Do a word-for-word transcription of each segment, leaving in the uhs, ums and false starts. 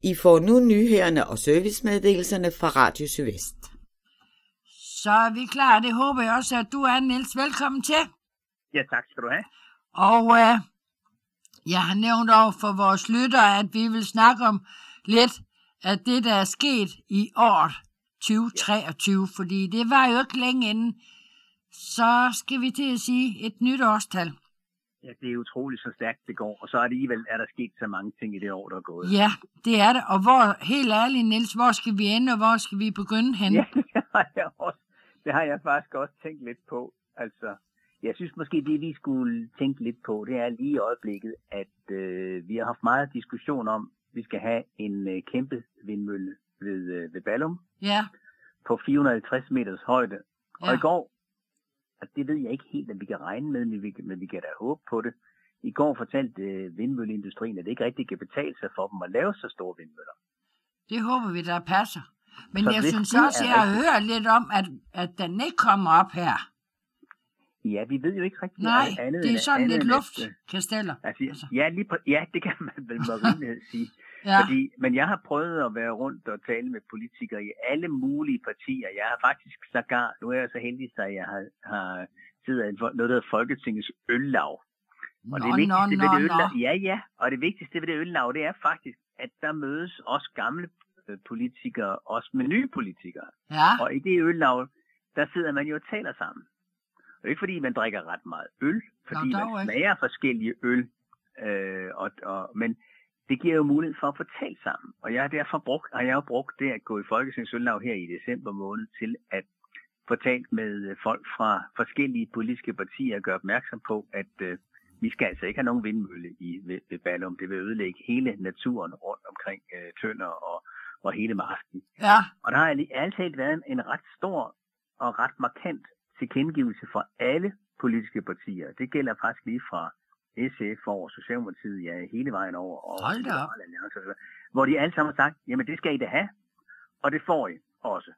I får nu nyhederne og servicemeddelelserne fra Radio Sydvest. Så er vi klar, det håber jeg også, at du er, Niels. Velkommen til. Ja, tak skal du have. Og øh, jeg har nævnt over for vores lyttere, at vi vil snakke om lidt af det, der er sket i år tyve treogtyve, ja. Fordi det var jo ikke længe inden. Så skal vi til at sige et nyt årstal. Ja, det er utroligt så stærkt det går, og så alligevel er der sket så mange ting i det år, der er gået. Ja, det er det. Og hvor, helt ærligt, Niels, hvor skal vi ende, og hvor skal vi begynde hen? Ja, det har jeg også. Det har jeg faktisk også tænkt lidt på. Altså, jeg synes måske, det vi skulle tænke lidt på, det er lige i øjeblikket, at øh, vi har haft meget diskussion om, at vi skal have en øh, kæmpe vindmølle ved, øh, ved Ballum. Ja. På fire hundrede og halvtreds meters højde. Ja. Og i går, og det ved jeg ikke helt, at vi kan regne med, men vi, men vi kan da håbe på det. I går fortalte øh, vindmølleindustrien, at det ikke rigtig kan betale sig for dem at lave så store vindmøller. Det håber vi, der passer. Men så jeg synes også, jeg har hørt lidt om, at, at den ikke kommer op her. Ja, vi ved jo ikke rigtig Nej, andet. det er sådan andet, lidt andet, luftkasteller. Altså, altså. Ja, lige på, ja, det kan man vel med rimelighed sige. Ja. Fordi, men jeg har prøvet at være rundt og tale med politikere i alle mulige partier. Jeg har faktisk sågar, nu er jeg så heldig, at jeg har, har siddet i noget, der hedder Folketingets øllav. Og nå, det vigtigste nå, ved det nå, øllav, nå. ja, ja, og det vigtigste ved det øllav, det er faktisk, at der mødes også gamle politikere, også med nye politikere. Ja. Og i det øllav, der sidder man jo og taler sammen. Det er ikke fordi, man drikker ret meget øl, fordi nå, man smager ikke. forskellige øl, øh, og, og, men det giver jo mulighed for at få talt sammen. Og jeg har derfor brugt, har jeg jo brugt det at gå i Folketingets øllav her i december måned til at få talt med folk fra forskellige politiske partier og gøre opmærksom på, at øh, vi skal altså ikke have nogen vindmølle i ved, ved Ballum. Det vil ødelægge hele naturen rundt omkring øh, Tønder og, og hele marsken. Ja. Og der har altid været en, en ret stor og ret markant tilkendegivelse fra alle politiske partier. Det gælder faktisk lige fra S F over Socialdemokratiet, ja, hele vejen over. Og hold da op. Hvor de alle sammen har sagt, jamen det skal I da have, og det får I også.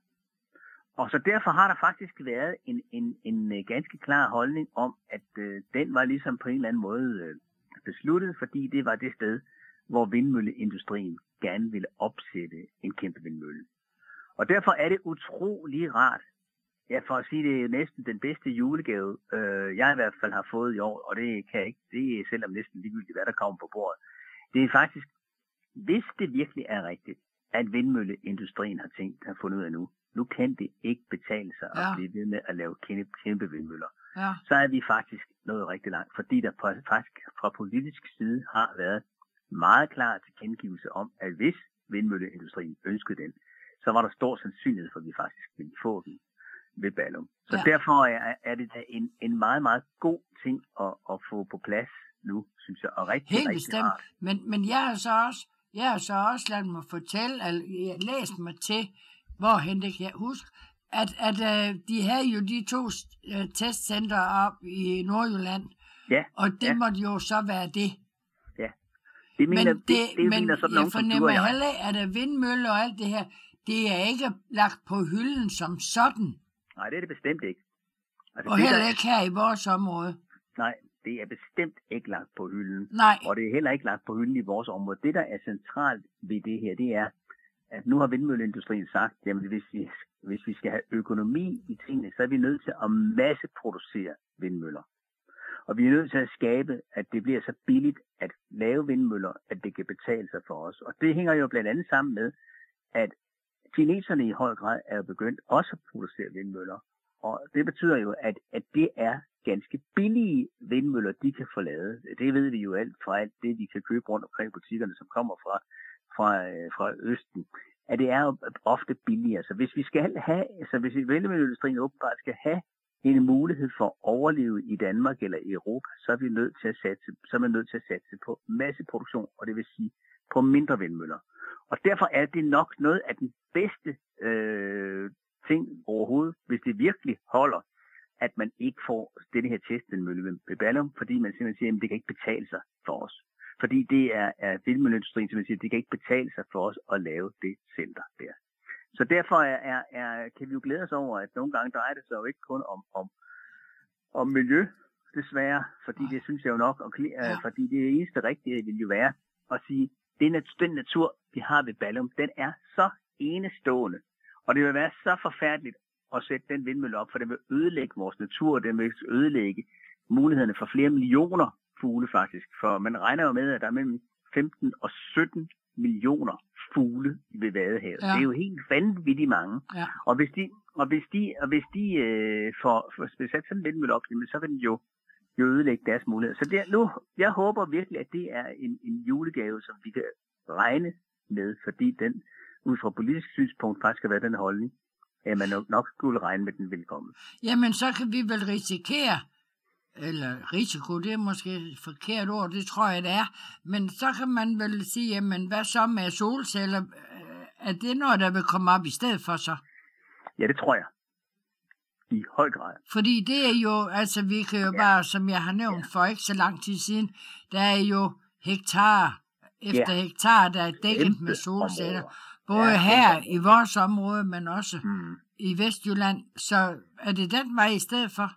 Og så derfor har der faktisk været en, en, en ganske klar holdning om, at øh, den var ligesom på en eller anden måde øh, besluttet, fordi det var det sted, hvor vindmølleindustrien gerne ville opsætte en kæmpe vindmølle. Og derfor er det utrolig rart, ja, for at sige, det er næsten den bedste julegave, øh, jeg i hvert fald har fået i år, og det kan jeg ikke, det er selvom næsten ligegyldigt, hvad der kommer på bordet. Det er faktisk, hvis det virkelig er rigtigt, at vindmølleindustrien har tænkt, har fundet ud af nu, nu kan det ikke betale sig ja. at blive ved med at lave kæmpe, kæmpe vindmøller. Ja. Så er vi faktisk nået rigtig langt, fordi der faktisk fra politisk side har været meget klar tilkendegivelse om, at hvis vindmølleindustrien ønskede den, så var der stor sandsynlighed for, at vi faktisk ville få den ved Ballum. Så ja. derfor er, er det da en, en meget, meget god ting at, at få på plads nu, synes jeg, og rigtig, helt rigtig bestemt. rart. Men, men jeg har så også, jeg har så også ladet mig fortælle, eller jeg har læst mig til, hvorhen det kan jeg huske, at, at uh, de havde jo de to uh, testcenter op i Nordjylland, ja. og det ja. måtte jo så være det. Ja. Det mener, men det, det, det men mener sådan jeg nogen, fornemmer jeg. heller, at der vindmøller og alt det her, det er ikke lagt på hylden som sådan. Nej, det er det bestemt ikke. Altså, og det, heller ikke her i vores område. Nej, det er bestemt ikke lagt på hylden. Nej. Og det er heller ikke lagt på hylden i vores område. Det, der er centralt ved det her, det er, at nu har vindmølleindustrien sagt, jamen hvis vi, hvis vi skal have økonomi i tingene, så er vi nødt til at masseproducere vindmøller. Og vi er nødt til at skabe, at det bliver så billigt at lave vindmøller, at det kan betale sig for os. Og det hænger jo blandt andet sammen med, at kineserne i høj grad er begyndt også at producere vindmøller. Og det betyder jo, at, at det er ganske billige vindmøller, de kan få lavet. Det ved vi jo alt fra alt det, vi kan købe rundt omkring butikkerne, som kommer fra, fra, fra Østen. At det er jo ofte billigere. Så hvis vi skal have, altså hvis vindmølleindustrien åbenbart skal have en mulighed for at overleve i Danmark eller i Europa, så er vi nødt til at satse, så er man nødt til at satse på masseproduktion, og det vil sige på mindre vindmøller. Og derfor er det nok noget af den bedste øh, ting overhovedet, hvis det virkelig holder, at man ikke får denne her testvindmølle ved, ved Ballum, fordi man simpelthen siger, at det kan ikke betale sig for os. Fordi det er, er vindmølleindustrien, som man siger, det kan ikke betale sig for os at lave det center der. Så derfor er, er, er, kan vi jo glæde os over, at nogle gange drejer det sig jo ikke kun om, om, om miljø, desværre, fordi det synes jeg jo nok, og, ja. fordi det eneste rigtige vil jo være at sige, det er den natur, vi har ved Ballum, den er så enestående. Og det vil være så forfærdeligt at sætte den vindmølle op, for den vil ødelægge vores natur, den vil ødelægge mulighederne for flere millioner fugle faktisk. For man regner jo med, at der er mellem femten og sytten millioner fugle ved Vadehavet. Ja. Det er jo helt vanvittigt mange. Ja. Og hvis de, og hvis de, og hvis de øh, får, får sat sådan en vindmølle op, så vil den jo, jo ødelægge deres muligheder. Så det, nu, jeg håber virkelig, at det er en, en julegave, som vi kan regne med, fordi den ud fra politisk synspunkt faktisk skal være den holdning, at man nok, nok skulle regne med den velkommen. Jamen, så kan vi vel risikere, eller risiko, det er måske et forkert ord, det tror jeg, det er, men så kan man vel sige, jamen, hvad så med solceller? Er det noget, der vil komme op i stedet for så? Ja, det tror jeg. I høj grad. Fordi det er jo, altså vi kan jo ja. bare, som jeg har nævnt ja. for ikke så lang tid siden, der er jo hektar efter ja. hektar, der er dækket Kæmpe med solceller. Områder. Både ja, her områder. i vores område, men også hmm. i Vestjylland. Så er det den vej i stedet for?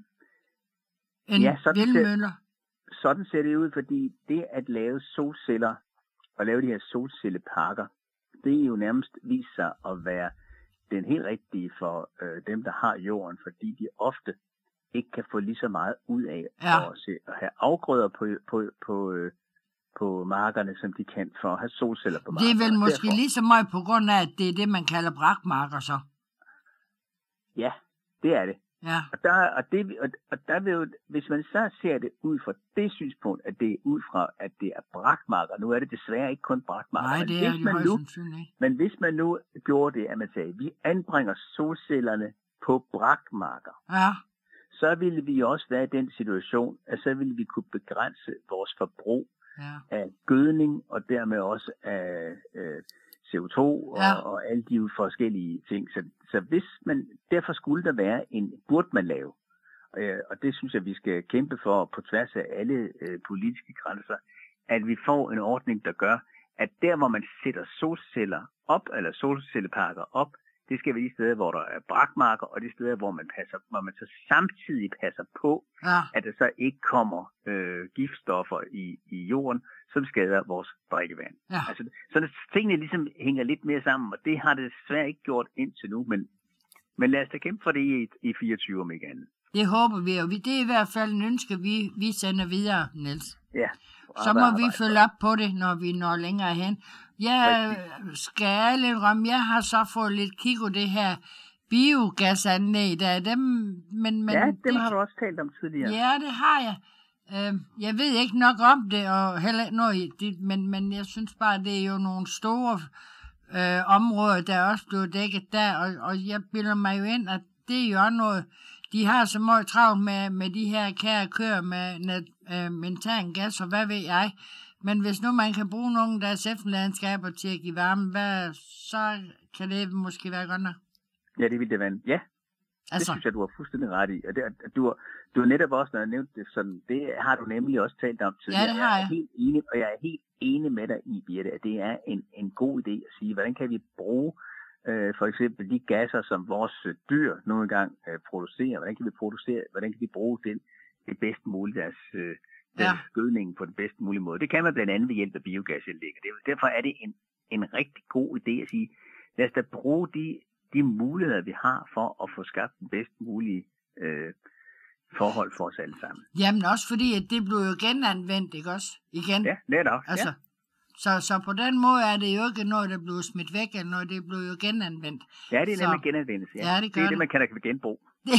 En ja, sådan vindmøller? Ser, sådan ser det ud, fordi det at lave solceller og lave de her solcelleparker, det er jo nærmest vist sig at være den helt rigtige for øh, dem, der har jorden, fordi de ofte ikke kan få lige så meget ud af ja. at, se, at have afgrøder på, på, på, øh, på markerne, som de kan for at have solceller på markerne. Det er vel måske Derfor, lige så meget på grund af, at det er det, man kalder brakmarker så? Ja, det er det. Ja. Og, der, og, det, og, og der vil jo, hvis man så ser det ud fra det synspunkt, at det er ud fra, at det er brakmarker, nu er det desværre ikke kun brakmarker. Nej, det er det højst sandsynligt ikke. Men hvis man nu gjorde det, at man sagde, at vi anbringer solcellerne på brakmarker, ja. så ville vi også være i den situation, at så ville vi kunne begrænse vores forbrug ja. af gødning, og dermed også af øh, C O to og, ja. og alle de forskellige ting. Så, så hvis man, derfor skulle der være en, burde man lave, øh, og det synes jeg, vi skal kæmpe for på tværs af alle øh, politiske grænser, at vi får en ordning, der gør, at der, hvor man sætter solceller op, eller solcelleparker op, det skal være de steder, hvor der er brakmarker, og de steder, hvor man passer, hvor man så samtidig passer på, ja. at der så ikke kommer øh, giftstoffer i, i jorden, som skader vores drikkevand. Ja. Altså, så tingene ligesom hænger lidt mere sammen, og det har det desværre ikke gjort indtil nu, men, men lad os da kæmpe for det i, i fireogtyve om ikke andet. Det håber vi, og det er i hvert fald en ønske, vi, vi sender videre, Niels. Ja. Så må vi følge op på det, når vi når længere hen. Jeg skal ærligt indrømme, jeg har så fået lidt kig på det her biogasanlæg, der er dem, men... men ja, dem det, har du også talt om tidligere. Ja, det har jeg. Uh, jeg ved ikke nok om det, og heller ikke noget, det, men, men jeg synes bare, det er jo nogle store uh, områder, der også blev dækket der, og, og jeg bilder mig jo ind, at det er jo også noget, de har så meget travlt med, med de her kære køer med net, uh, mentan gas, og hvad ved jeg. Men hvis nu man kan bruge nogle af deres efterladenskaber til at give varme, hvad, så kan det måske være godt nok. Ja, det vil det være. Ja, altså. Det synes jeg, du har fuldstændig ret i. Og det, du, har, du har netop også, når jeg nævnte det, sådan, det har du nemlig også talt om tidligere. Ja, det har jeg. Jeg er helt enig, og jeg er helt enig med dig i, Birte, at det er en, en god idé at sige, hvordan kan vi bruge øh, for eksempel de gasser, som vores øh, dyr nogle gange øh, producerer, hvordan kan vi producere, hvordan kan vi bruge den det bedst muligt, deres, øh, deres ja. gødning på den bedst mulige måde. Det kan man blandt andet ved hjælp af biogasanlæg. Derfor er det en, en rigtig god idé at sige, lad os da bruge de de muligheder, vi har for at få skabt den bedst mulige øh, forhold for os alle sammen. Jamen også fordi, at det blev jo genanvendt, ikke også? Igen. Ja, netop. Altså, ja. Så, så på den måde er det jo ikke noget, der blev smidt væk, eller noget, det blev jo genanvendt. Ja, det er så, nemlig genanvendelse. Ja. Ja, det, det er det, det, man kalder genbrug.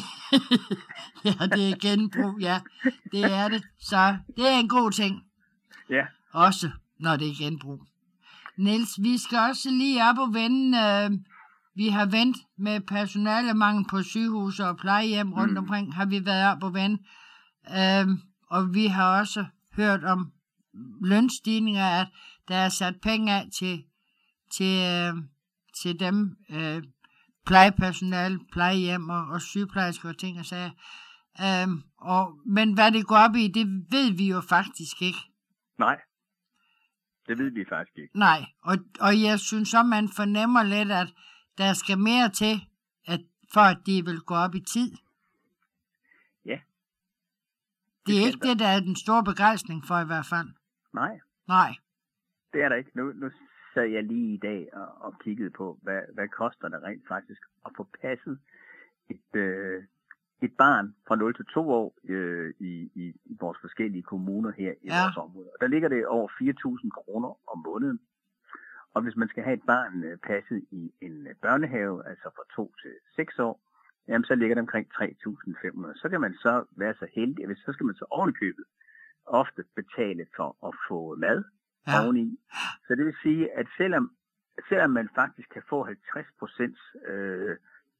ja, det er genbrug, ja. Det er det. Så det er en god ting. Ja. Også, når det er genbrug. Niels, vi skal også lige op og vende... Øh, Vi har vendt med personalemangel på sygehus og plejehjem rundt mm. omkring, har vi været op og vende. Øhm, og vi har også hørt om lønstigninger, at der er sat penge af til, til, øh, til dem, øh, plejepersonale, plejehjem og, og sygeplejersker og ting og sager. Øhm, og, men hvad det går op i, det ved vi jo faktisk ikke. Nej, det ved vi faktisk ikke. Nej, og, og jeg synes så, man fornemmer lidt, at der skal mere til, at, for at de vil gå op i tid. Ja. Det, det er ikke det, der er den store begejstring for i hvert fald. Nej. Nej. Det er der ikke. Nu, nu sad jeg lige i dag og, og kiggede på, hvad, hvad koster det rent faktisk at få passet et, øh, et barn fra nul til to år øh, i, i, i vores forskellige kommuner her i Ja. vores område. Og der ligger det over fire tusind kroner om måneden. Og hvis man skal have et barn øh, passet i en øh, børnehave, altså fra to til seks år, jamen så ligger det omkring tre tusind fem hundrede. Så kan man så være så heldig, at så skal man så ovenikøbet ofte betale for at få mad Ja. oveni. Så det vil sige, at selvom, selvom man faktisk kan få halvtreds procent øh,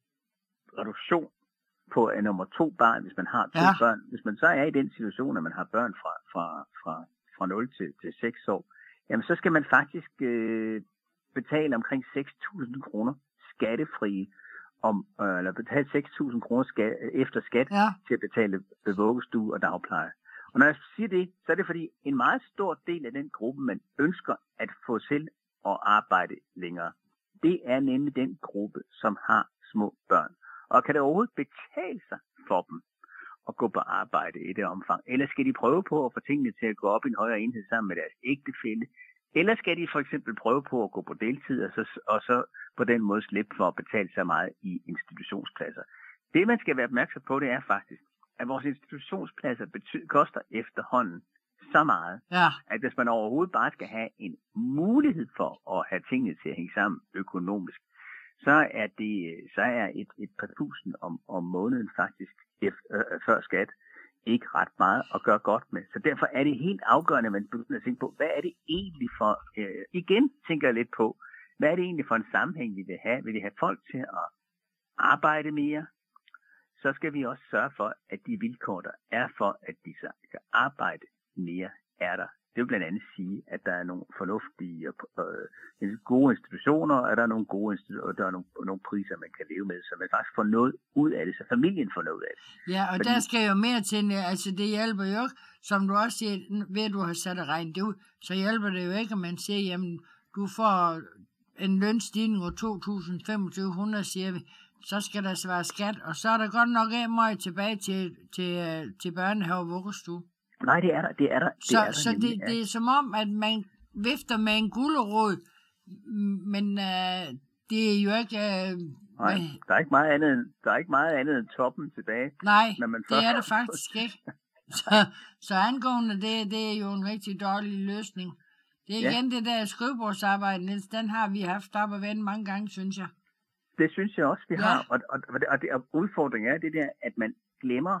reduktion på en nummer to barn, hvis man har to Ja. børn, hvis man så er i den situation, at man har børn fra, fra, fra, fra nul til, til seks år, jamen så skal man faktisk øh, betale omkring seks tusind kroner skattefrie, om, øh, eller betale seks tusind kroner skat, efter skat Ja. til at betale vuggestue og dagpleje. Og når jeg siger det, så er det fordi en meget stor del af den gruppe, man ønsker at få til at arbejde længere, det er nemlig den gruppe, som har små børn. Og kan det overhovedet betale sig for dem at gå på arbejde i det omfang? Eller skal de prøve på at få tingene til at gå op i en højere enhed sammen med deres ægtefælle? Eller skal de for eksempel prøve på at gå på deltid, og så, og så på den måde slippe for at betale så meget i institutionspladser? Det, man skal være opmærksom på, det er faktisk, at vores institutionspladser betyder, koster efterhånden så meget, Ja. at hvis man overhovedet bare skal have en mulighed for at have tingene til at hænge sammen økonomisk, så er det så er et, et par tusind om, om måneden faktisk efter, øh, før skat ikke ret meget at gøre godt med. Så derfor er det helt afgørende, at man begynder at tænke på, hvad er det egentlig for, øh, igen tænker jeg lidt på, hvad er det egentlig for en sammenhæng, vi vil have? Vil vi have folk til at arbejde mere? Så skal vi også sørge for, at de vilkår, der er for, at de så kan arbejde mere, er der. Det vil blandt andet sige, at der er nogle fornuftige og øh, gode institutioner, og der er nogle gode institutioner, og der er nogle, nogle priser, man kan leve med, så man faktisk får noget ud af det, så familien får noget ud af det. Ja, og Fordi, der skal jo mere til, altså det hjælper jo ikke, som du også siger, ved at du har sat og regnet det ud, så hjælper det jo ikke, at man siger, jamen, du får en lønstigning på to tusind fem hundrede, siger vi, så skal der svare skat, og så er der godt nok ikke meget tilbage til, til, til børnehave og vuggestue. Nej, det er der, det er der. Det Så, er der så nemlig, det, ja. det er som om, at man vifter med en gulerod, men øh, det er jo ikke... Øh, Nej, der er ikke meget andet end, der er ikke meget andet end toppen tilbage. nej, når man det først- er det faktisk ikke. Så, så angående det, det er jo en rigtig dårlig løsning. Det er Ja. igen det der skrivebordsarbejde, Niels, den har vi haft op og vende mange gange, synes jeg. Det synes jeg også, vi Ja. har. Og, og, og, det, og, det, og udfordringen er det der, at man glemmer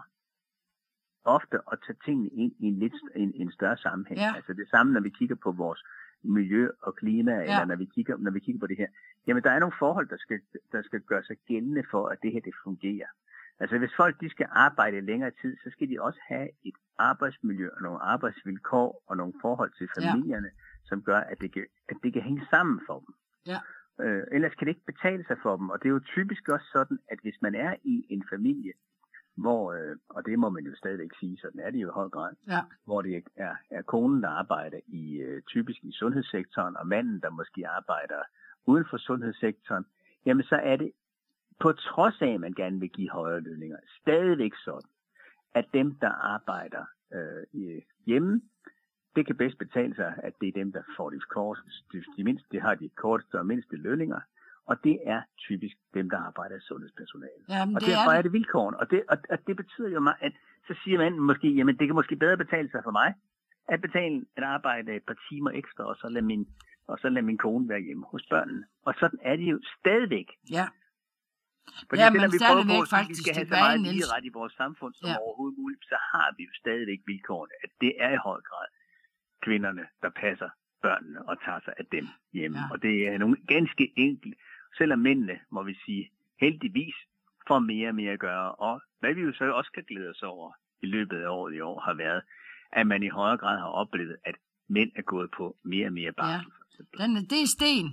ofte at tage tingene ind i en lidt en, en større sammenhæng. Ja. Altså det samme, når vi kigger på vores miljø og klima, ja. eller når vi, kigger, når vi kigger på det her. Jamen, der er nogle forhold, der skal, der skal gøre sig gældende for, at det her det fungerer. Altså, hvis folk de skal arbejde i længere tid, så skal de også have et arbejdsmiljø og nogle arbejdsvilkår og nogle forhold til familierne, ja. som gør, at det, kan, at det kan hænge sammen for dem. Ja. Øh, ellers kan det ikke betale sig for dem. Og det er jo typisk også sådan, at hvis man er i en familie, hvor, øh, og det må man jo stadigvæk sige, sådan er det jo i høj grad, Ja. hvor det er, er konen, der arbejder i øh, typisk i sundhedssektoren, og manden, der måske arbejder uden for sundhedssektoren, jamen så er det på trods af, at man gerne vil give højere lønninger, stadigvæk sådan, at dem, der arbejder øh, hjemme, det kan bedst betale sig, at det er dem, der får de korteste, de, de mindste, de har de korteste og mindste lønninger, og det er typisk dem, der arbejder i sundhedspersonale. Jamen, Og det derfor er er det. det vilkårene, og det, og, og det betyder jo, at så siger man måske, jamen det kan måske bedre betale sig for mig, at betale at arbejde et par timer ekstra, og så lade min, og så lade min kone være hjemme hos børnene. Og sådan er det jo stadigvæk. Ja. Fordi Ja, selvom men vi prøver stadigvæk på, at sige, at vi faktisk skal have så tilbage, meget Niels. ligeret i vores samfund som Ja. ja. overhovedet muligt, så har vi jo stadigvæk vilkårene, at det er i høj grad kvinderne, der passer børnene og tager sig af dem hjemme. Ja. Ja. Og det er nogle ganske enkle, selvom mændene, må vi sige, heldigvis får mere og mere at gøre. Og hvad vi jo så også kan glæde os over i løbet af året i år, har været, at man i højere grad har oplevet, at mænd er gået på mere og mere barsel. Ja. Den, det er sten.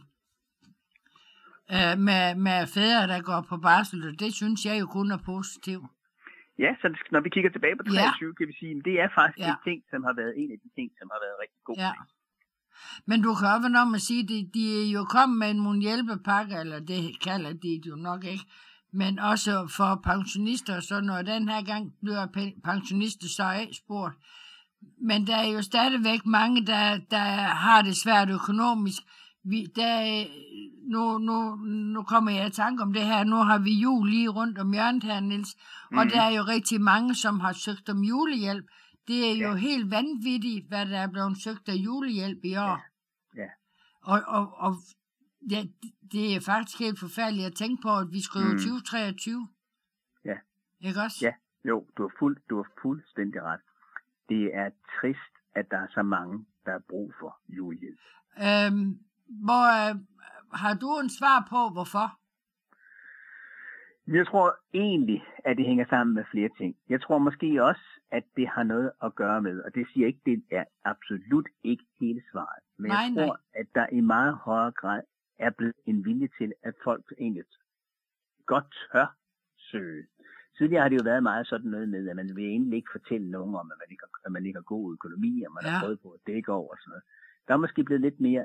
Øh, med, med fædre, der går på barsel, og det synes jeg jo kun er positivt. Ja, så når vi kigger tilbage på treogtyve, ja. kan vi sige, at det er faktisk Ja. en ting, som har været en af de ting, som har været rigtig god. Ja. Men du kan også være om at sige, at de, de er jo kommet med nogle hjælpepakker, eller det kalder de jo nok ikke, men også for pensionister og sådan noget. Den her gang bliver pensionister så af spurgt. Men der er jo stadigvæk mange, der, der har det svært økonomisk. vi, der, nu, nu, nu kommer jeg i tanke om det her. Nu har vi jul lige rundt om hjørnet her, Niels. Og Mhm. der er jo rigtig mange, som har søgt om julehjælp. Det er jo Ja. helt vanvittigt, hvad der er blevet søgt af julehjælp i år. Ja. Og, og, og ja, det er faktisk helt forfærdeligt at tænke på, at vi skriver Mm. tyve treogtyve. Ja. Ikke også? Ja. Jo, du har, fuld, du har fuldstændig ret. Det er trist, at der er så mange, der har brug for julehjælp. Øhm, hvor, øh, har du en svar på, hvorfor? Jeg tror egentlig, at det hænger sammen med flere ting. Jeg tror måske også, at det har noget at gøre med, og det siger ikke, det er absolut ikke hele svaret. Men Nej, jeg tror, nej. at der i meget højere grad er blevet en vilje til, at folk egentlig godt tør søge. Tidligere har det jo været meget sådan noget med, at man vil egentlig ikke fortælle nogen om, at man ikke har, at man ikke har god økonomi, og man Ja. har prøvet på at dække over og sådan noget. Der er måske blevet lidt mere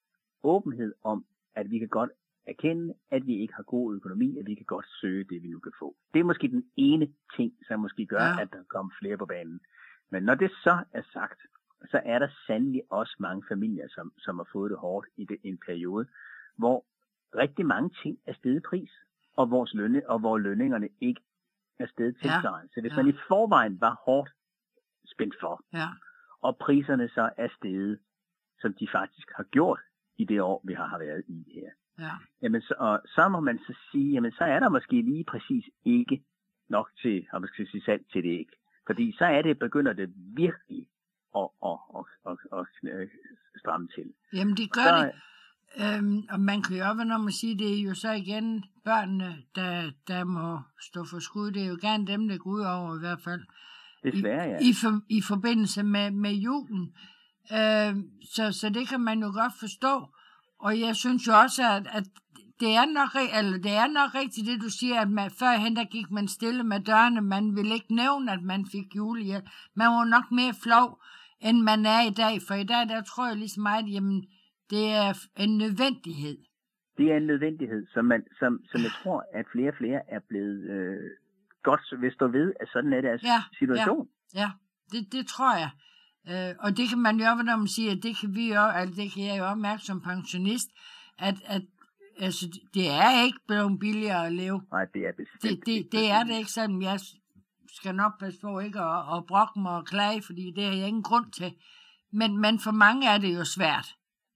åbenhed om, at vi kan godt erkende, at vi ikke har god økonomi, at vi kan godt søge det, vi nu kan få. Det er måske den ene ting, som måske gør, Ja. at der kommer flere på banen. Men når det så er sagt, så er der sandelig også mange familier, som, som har fået det hårdt i det, en periode, hvor rigtig mange ting er steget i pris, og, vores lønne, og hvor lønningerne ikke er steget tilsvarende. Så hvis Ja. man i forvejen var hårdt spændt for, Ja. og priserne så er steget, som de faktisk har gjort i det år, vi har været i her, Ja. jamen så, og så må man så sige, jamen så er der måske lige præcis ikke nok til, og man skal sige salg til det ikke. Fordi så er det, begynder det virkelig at, at, at, at, at, at stramme til. Jamen, det gør Så, det. Øhm, og man kan jo også, når man siger, det er jo så igen børnene, der, der må stå for skud. Det er jo gerne dem, der går ud over i hvert fald. desværre, ja. I, for, i forbindelse med, med julen. Øhm, så, så det kan man jo godt forstå. Og jeg synes jo også, at, at det, er nok, ri- eller det er nok rigtigt, det du siger, at man, førhen der gik man stille med dørene. Man ville ikke nævne, at man fik julehjælp. Man var nok mere flov, end man er i dag. For i dag, der tror jeg ligesom meget, jamen, det er en nødvendighed. Det er en nødvendighed, som, man, som, som jeg tror, at flere og flere er blevet øh, godt ved stå ved, at sådan er deres Ja, situation. Ja, det, det tror jeg. Øh, og det kan man jo, når man siger, at det kan vi jo, altså det kan jeg jo også mærke som pensionist, at, at altså, det er ikke blevet billigere at leve. Nej, det er bestemt. Det, det, det er det ikke, selvom jeg skal nok passe på ikke at, at brokke mig og klage, fordi det har jeg ingen grund til. Men, men for mange er det jo svært.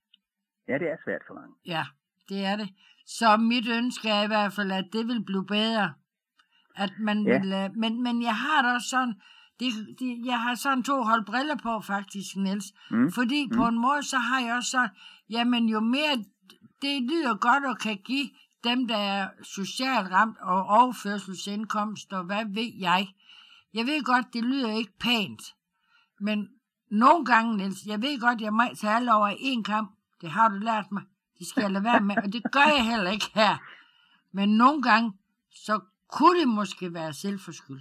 Ja, det er svært for mange. Ja, det er det. Så mit ønske er i hvert fald, at det vil blive bedre. At man Ja. vil, øh, men, men jeg har da også sådan, det, det, jeg har sådan to hold briller på faktisk, Niels. Mm. Fordi Mm. på en måde, så har jeg også sådan, jamen jo mere, det lyder godt at kan give dem, der er socialt ramt og overførselsindkomst og hvad ved jeg. Jeg ved godt, det lyder ikke pænt. Men nogle gange, Niels, jeg ved godt, jeg må tage alle over en kamp. Det har du lært mig. Det skal jeg lade være med, og det gør jeg heller ikke her. Men nogle gange, så kunne det måske være selvforskyldt.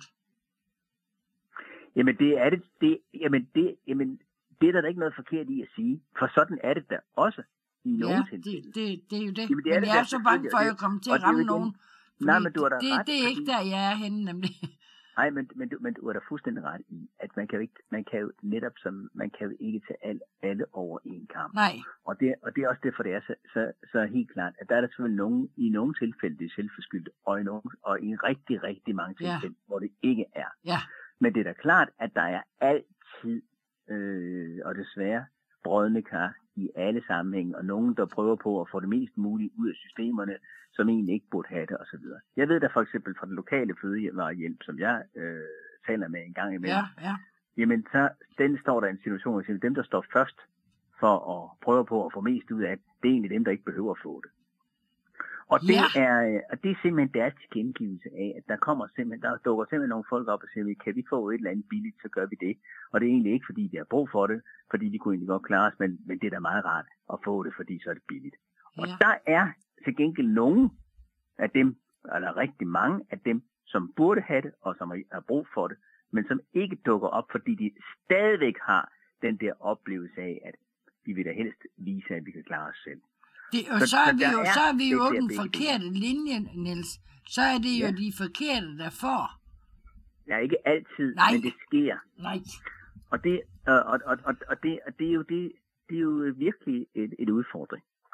Jamen det er det, det, jamen det, jamen det er der da ikke noget forkert i at sige, for sådan er det da også i nogle Ja, tilfælde. det, det, det er jo det. Jamen, det er men det jeg da er så bange selvfølgelig, for, og at det- jeg kommer til og at det er jo ramme igen- nogen. Nej, fordi men du har da det, ret, det er ikke fordi- der, jeg er henne, nemlig. Nej, men, men, du, men du er da fuldstændig ret i, at man kan jo ikke, man kan jo netop som, man kan jo ikke tage al, alle over en kamp. Nej, Og det, og det er også derfor, det er så, så, så helt klart, at der er der selvfølgelig nogen, i nogle tilfælde, det er selvforskyldt, og i, nogle, og i rigtig, rigtig mange Ja. tilfælde, hvor det ikke er. ja, Men det er da klart, at der er altid, øh, og desværre, brodne kar i alle sammenhænge, og nogen, der prøver på at få det mest muligt ud af systemerne, som egentlig ikke burde have det, osv. Jeg ved da for eksempel fra den lokale fødevarehjælp, som jeg øh, taler med en gang imellem, ja, ja. jamen så den står der i en situation, hvor dem, der står først for at prøve på at få mest ud af det, det er egentlig dem, der ikke behøver at få det. Og det, Ja. er, øh, og det er simpelthen deres tilkendegivelse af, at der kommer simpelthen, der dukker simpelthen nogle folk op og siger, kan vi få et eller andet billigt, så gør vi det. Og det er egentlig ikke, fordi de har brug for det, fordi de kunne egentlig godt klare os, men, men det er da meget rart at få det, fordi så er det billigt. Og Ja. der er til gengæld nogen af dem, eller rigtig mange af dem, som burde have det, og som har brug for det, men som ikke dukker op, fordi de stadigvæk har den der oplevelse af, at vi vil da helst vise, at vi kan klare os selv. Det, og Så- så er så vi der jo, er så er vi det jo der den begge forkerte linje, Niels. Så er det jo Ja. de forkerte, der får. Ja, ikke altid, Nej. men det sker. Nej. Og det, og, og, og, og det, og det er jo det, det er jo virkelig et, et udfordring.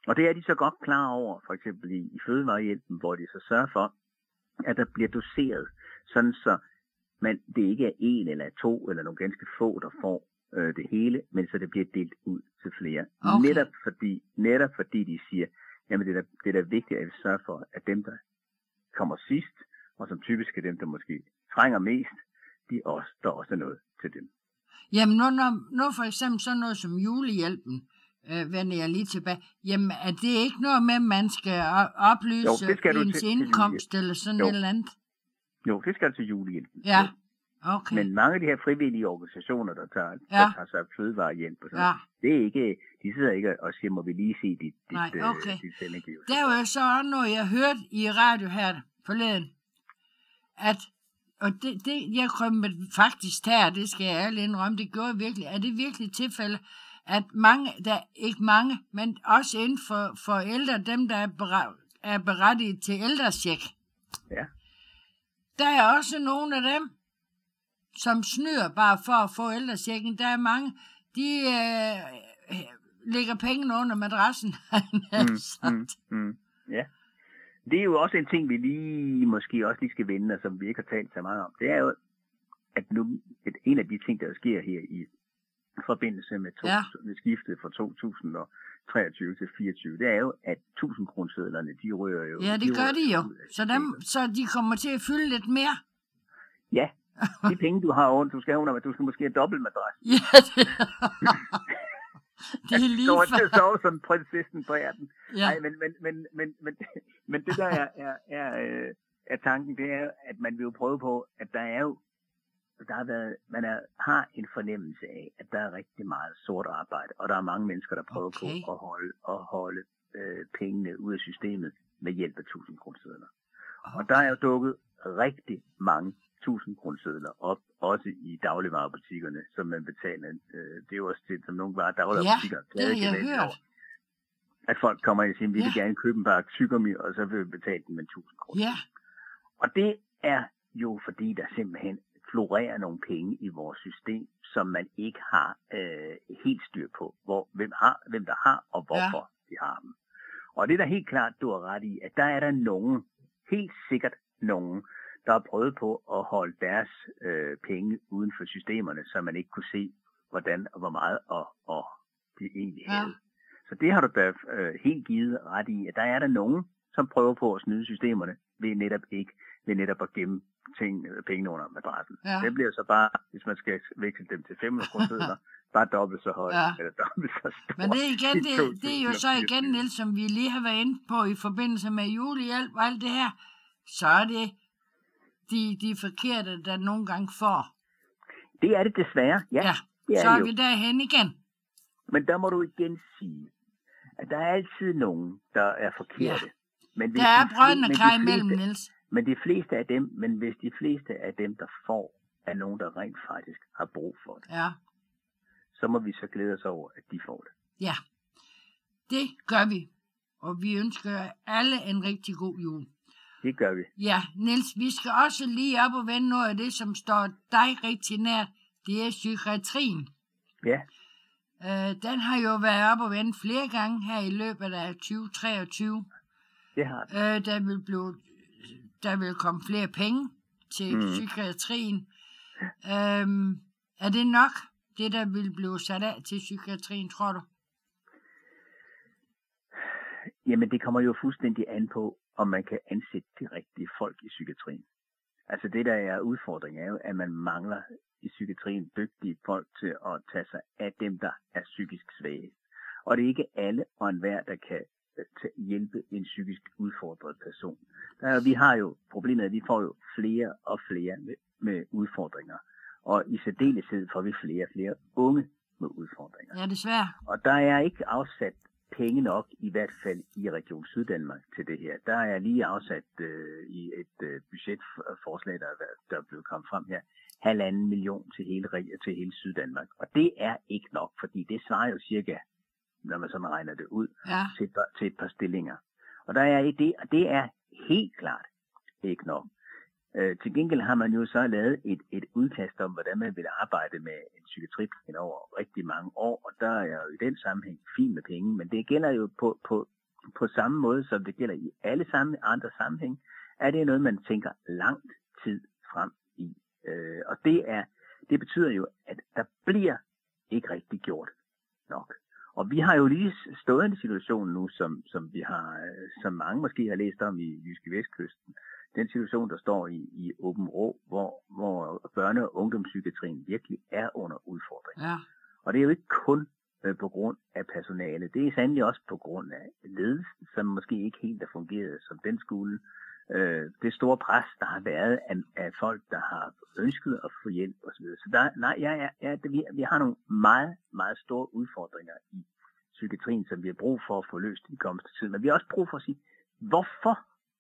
Og det er de så godt klar over, for eksempel i, i fødevarehjælpen, hvor de så sørger for, at der bliver doseret, sådan så man, det ikke er en eller to eller nogle ganske få, der får øh, det hele, men så det bliver delt ud til flere. Okay. Netop fordi, netop fordi de siger, jamen det er, da, det er da vigtigt, at vi sørger for, at dem, der kommer sidst, og som typisk er dem, der måske trænger mest, de også, der også er noget til dem. Jamen, nu, når, nu for eksempel sådan noget som julehjælpen, øh, vender jeg lige tilbage, jamen er det ikke noget med, at man skal oplyse Jo, det skal du ens til- til indkomst julehjælp. eller sådan Jo. et eller andet? Jo, det skal til julehjælpen. Ja, Jo. okay. Men mange af de her frivillige organisationer, der tager, Ja. der tager sig af fødevarehjælp og sådan Ja. noget, det er ikke, de sidder ikke og siger, må vi lige se dit, dit, Nej, øh, okay. dit selvangivelse. Der var jo så også noget, jeg hørte i radio her forleden, at, og det, det jeg krømmede faktisk her, det skal jeg ærligt indrømme, det gjorde jeg virkelig, er det virkelig tilfælde, at mange, der ikke mange, men også inden for, for ældre, dem der er, berettiget, er berettiget til ældrecheck, Ja. der er også nogle af dem, som snyder bare for at få ældrechecken. Der er mange, de øh, lægger pengene under madrassen. Mm, mm, mm, ja. Det er jo også en ting, vi lige måske også lige skal vende, og som vi ikke har talt så meget om. Det er jo, at nu, et, en af de ting, der sker her i forbindelse med, to, Ja. med skiftet fra to tusind treogtyve til fireogtyve, det er jo, at tusind kronesedlerne, de rører jo... Ja, det gør rører de jo. ud af Så, dem, systemet. så de kommer til at fylde lidt mere. Ja, de penge, du har under, du skal under, du skal måske have dobbeltmadras. Ja, det, det er lige Så til at før. sove som prinsessen på ærten. Ja. Nej, men, men, men, men, men, men det der er, er, er, øh, er tanken, det er, at man vil jo prøve på, at der er jo, der har været, man er, har en fornemmelse af, at der er rigtig meget sort arbejde, og der er mange mennesker, der prøver Okay. på at holde, at holde øh, pengene ud af systemet med hjælp af tusind kronesedler. Og der er jo dukket rigtig mange tusind kronesedler op, også i dagligvarebutikkerne, som man betaler. Øh, det er jo også det, som nogle varer dagligvarebutikker. Ja, det har jeg hørt. At folk kommer ind og siger, vi vil Ja. gerne købe en pakke tyggegummi, og så vil vi betale dem med tusind kroner. Ja, Og det er jo fordi, der simpelthen florerer nogle penge i vores system, som man ikke har øh, helt styr på, hvor, hvem, har, hvem der har, og hvorfor ja. de har dem. Og det er da helt klart, du har ret i, at der er der nogen, helt sikkert nogen, der har prøvet på at holde deres øh, penge uden for systemerne, så man ikke kunne se, hvordan og hvor meget og, og de egentlig Ja. havde. Så det har du da øh, helt givet ret i, at der er der nogen, som prøver på at snyde systemerne ved netop ikke, ved netop at gemme ting, pengene under madrassen. Ja. Det bliver så bare, hvis man skal veksle dem til fem hundrede kroner, bare dobbelt så højt, Ja. eller dobbelt så stort. men det er, igen, i det, det er jo så igen, to tusind fireogtyve. Niels, som vi lige har været inde på i forbindelse med julehjælp og alt det her, så er det de, de forkerte, der nogle gange får. Det er det desværre, ja. Ja, det er så det er jo. vi derhen igen. Men der må du igen sige, at der er altid nogen, der er forkerte. Ja. Men hvis Der er de fle- brødrene men de kar fleste- imellem, Niels. Men de fleste af dem, men hvis de fleste af dem, der får, er nogen, der rent faktisk har brug for det, Ja, så må vi så glæde os over, at de får det. ja. Det gør vi. Og vi ønsker alle en rigtig god jul. Det gør vi. Ja, Niels, vi skal også lige op og vende noget af det, som står dig rigtig nært. Det er psykiatrien. Ja, Øh, den har jo været op og vende flere gange her i løbet af tyve treogtyve. det har vi. Øh, der, vil blive, der vil komme flere penge til Mhm. mm. psykiatrien. Øhm, er det nok, det der vil blive sat af til psykiatrien, tror du? Jamen, det kommer jo fuldstændig an på, om man kan ansætte de rigtige folk i psykiatrien. Altså det, der er udfordringen, er jo, at man mangler i psykiatrien dygtige folk til at tage sig af dem, der er psykisk svage. Og det er ikke alle og enhver, der kan øh, til- hjælpe en psykisk udfordret person. Der er, vi har jo problemet, at vi får jo flere og flere med, med udfordringer. Og i særdeleshed får vi flere og flere unge med udfordringer. Ja, desværre. Og der er ikke afsat penge nok, i hvert fald i Region Syddanmark til det her. Der er lige afsat øh, i et øh, budgetforslag, der er, været- der er blevet kommet frem her, halvanden million til hele, re- til hele Syddanmark. Og det er ikke nok, fordi det svarer jo cirka, når man sådan regner det ud, Ja, til, et par- til et par stillinger. Og der er i det, og det er helt klart ikke nok. Øh, til gengæld har man jo så lavet et, et udkast om, hvordan man vil arbejde med en psykiatriplan over rigtig mange år, og der er jo i den sammenhæng fint med penge, men det gælder jo på, på, på samme måde, som det gælder i alle sammen, andre sammenhæng, er det noget, man tænker lang tid frem i. Øh, og det, er, det betyder jo, at der bliver ikke rigtig gjort nok. Og vi har jo lige stået i en situation nu, som, som vi har, som mange måske har læst om i Jyske Vestkysten. Den situation, der står i, i Åben Rå, hvor, hvor børne- og ungdomspsykiatrien virkelig er under udfordring. Ja. Og det er jo ikke kun øh, på grund af personale. Det er sandelig også på grund af ledelsen, som måske ikke helt har fungeret, som den skulle. Øh, det store pres, der har været af, af folk, der har ønsket at få hjælp osv. Så der, nej, ja, ja, ja, det, vi, vi har nogle meget, meget store udfordringer i psykiatrien, som vi har brug for at få løst i kommende tid. Men vi har også brug for at sige, hvorfor?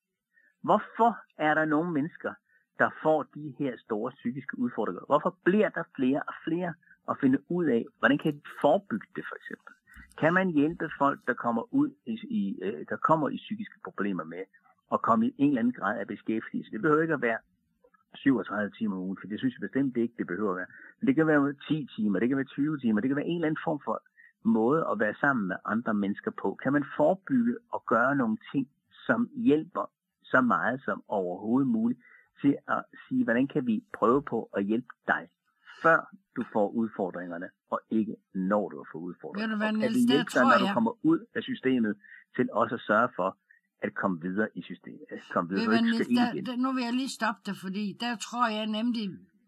Hvorfor er der nogle mennesker, der får de her store psykiske udfordringer? Hvorfor bliver der flere og flere at finde ud af, hvordan kan vi forebygge det for eksempel? Kan man hjælpe folk, der kommer ud i, i der kommer i psykiske problemer med at komme i en eller anden grad af beskæftigelse? Det behøver ikke at være syvogtredive timer om ugen, for det synes jeg bestemt ikke, det behøver at være. Men det kan være ti timer, det kan være tyve timer, det kan være en eller anden form for måde at være sammen med andre mennesker på. Kan man forebygge og gøre nogle ting, som hjælper så meget som overhovedet muligt, til at sige, hvordan kan vi prøve på at hjælpe dig, før du får udfordringerne, og ikke når du får udfordringerne. Hvad, og kan Niels, vi hjælpe dig, når jeg... du kommer ud af systemet, til også at sørge for, at komme videre i systemet. Komme videre, Ved, Niels, der, der, nu vil jeg lige stoppe dig, fordi der tror jeg nemlig,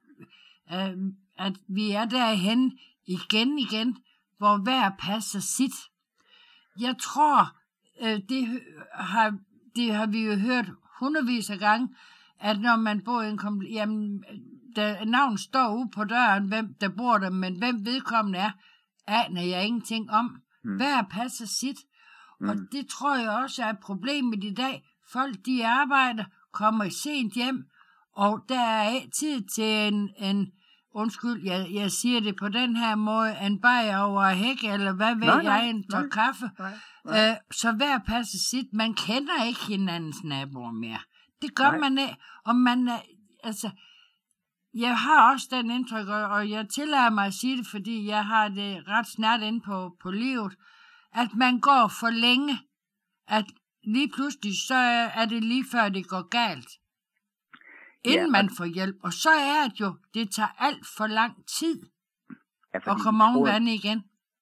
øh, at vi er derhen igen igen, hvor hver passer sit. Jeg tror, øh, det, har, det har vi jo hørt hundredvis af gange, at når man bor i en kompl- jamen, der navn står ude på døren, hvem der bor der, men hvem vedkommende er, aner jeg ingenting om. Hmm. Hver passer sit. Hmm. Og det tror jeg også er et problem i dag. Folk, de arbejder, kommer sent hjem, og der er tid til en, en undskyld, jeg, jeg siger det på den her måde, en bajer over hæk, eller hvad ved nej, jeg, en tår kaffe. Nej, nej. Øh, så hver passer sit. Man kender ikke hinandens naboer mere. Det gør nej. man ikke. Og man, altså, jeg har også den indtryk, og jeg tillader mig at sige det, fordi jeg har det ret snart inde på, på livet, at man går for længe, at lige pludselig, så er det lige før det går galt, inden ja, man får hjælp. Og så er det jo, det tager alt for lang tid ja, at komme oven vand igen.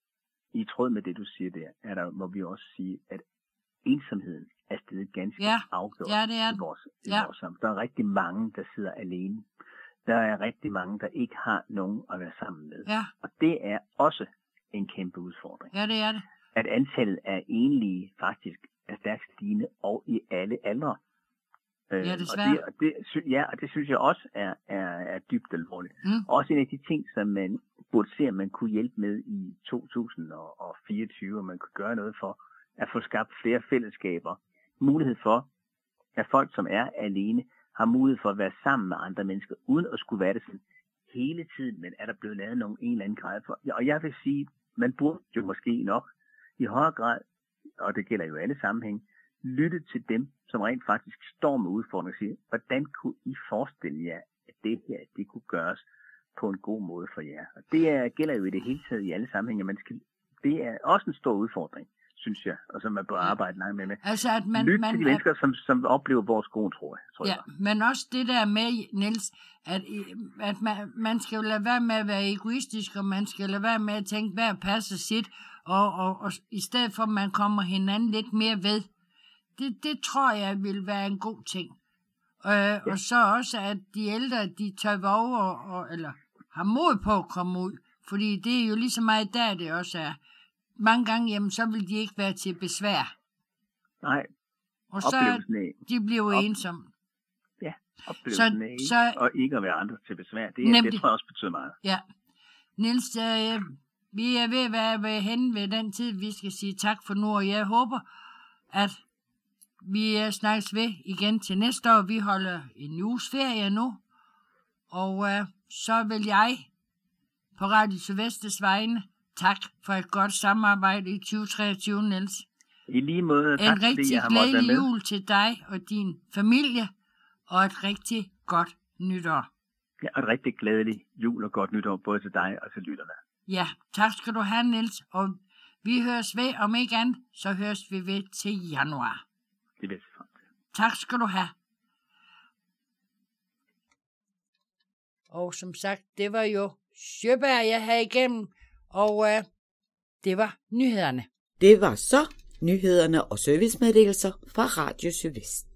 I tråd med det, du siger der, er der, må vi også sige, at ensomheden er stedet ganske ja. afgjort ja, det er i vores, i ja. vores samfund. Der er rigtig mange, der sidder alene. Der er rigtig mange, der ikke har nogen at være sammen med. Ja. Og det er også en kæmpe udfordring. Ja, det er det. At antallet af enlige faktisk er stærkt stigende, og i alle aldre. Ja, desværre. Og det, og det, ja, og det synes jeg også er, er, er dybt alvorligt. Mm. Også en af de ting, som man burde se, at man kunne hjælpe med i to tusind og fireogtyve, og man kunne gøre noget for at få skabt flere fællesskaber. Mulighed for, at folk, som er alene, har mulighed for at være sammen med andre mennesker, uden at skulle være det sådan hele tiden, men er der blevet lavet nogen en eller anden grad for. Og jeg vil sige, man burde jo måske nok i højere grad, og det gælder jo alle sammenhæng, lytte til dem, som rent faktisk står med udfordringer og siger, hvordan kunne I forestille jer, at det her, det kunne gøres på en god måde for jer. Og det er, gælder jo i det hele taget i alle sammenhænge. Man skal, det er også en stor udfordring, synes jeg, og som man bør arbejde langt med. med. Altså, at man, Lyt man, til de mennesker, som, som oplever vores gode, tror jeg. Tror ja, jeg. Men også det der med, Niels, at, at man, man skal jo lade være med at være egoistisk, og man skal lade være med at tænke, hvad passer sit, og, og, og i stedet for, at man kommer hinanden lidt mere ved. Det, det tror jeg vil være en god ting. Øh, ja. Og så også, at de ældre, de tør våge, og, og, eller har mod på at komme ud, fordi det er jo lige så meget der, det også er. Mange gange, jamen, så vil de ikke være til besvær. Nej. Og så de bliver jo Op... ensomme. Ja, oplevelsen så, af så... og ikke at være andre til besvær. Det, det tror jeg også betyder meget. Ja. Niels, øh, vi er ved at være ved henne ved den tid, vi skal sige tak for nu, og jeg håber, at vi snakkes ved igen til næste år. Vi holder en uges ferie nu, og øh, så vil jeg på Radio Sydvestes vegne tak for et godt samarbejde i tyve treogtyve, Niels. I lige måde, tak en rigtig fordi jeg har glædelig jul til dig og din familie, og et rigtig godt nytår. Ja, og et rigtig glædelig jul og godt nytår, både til dig og til lytterne. Ja, tak skal du have, Niels, og vi høres ved, om ikke andet, så høres vi ved til januar. Det vil jeg se frem til. Tak skal du have. Og som sagt, det var jo Sjøberg, jeg havde igennem, og øh, det var nyhederne. Det var så nyhederne og servicemeddelelser fra Radio Sydvest.